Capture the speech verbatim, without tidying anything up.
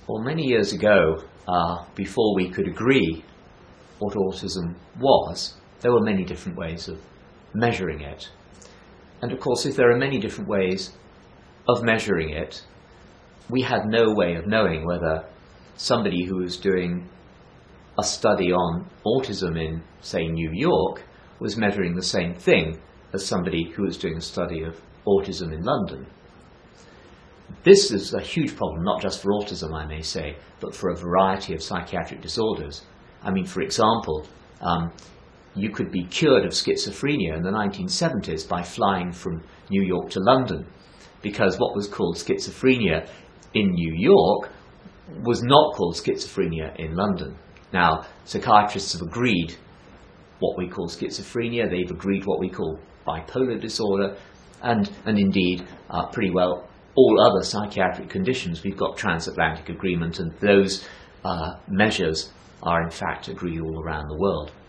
Well, many years ago, uh, before we could agree what autism was, there were many different ways of measuring it. And of course, if there are many different ways of measuring it, we had no way of knowing whether somebody who was doing a study on autism in, say, New York was measuring the same thing as somebody who was doing a study of autism in London. This is a huge problem, not just for autism, I may say, but for a variety of psychiatric disorders. I mean, for example, um, you could be cured of schizophrenia in the nineteen seventies by flying from New York to London, because what was called schizophrenia in New York was not called schizophrenia in London. Now, psychiatrists have agreed what we call schizophrenia, they've agreed what we call bipolar disorder, and, and indeed, uh, pretty well all other psychiatric conditions. We've got transatlantic agreement, and those uh, measures are in fact agreed all around the world.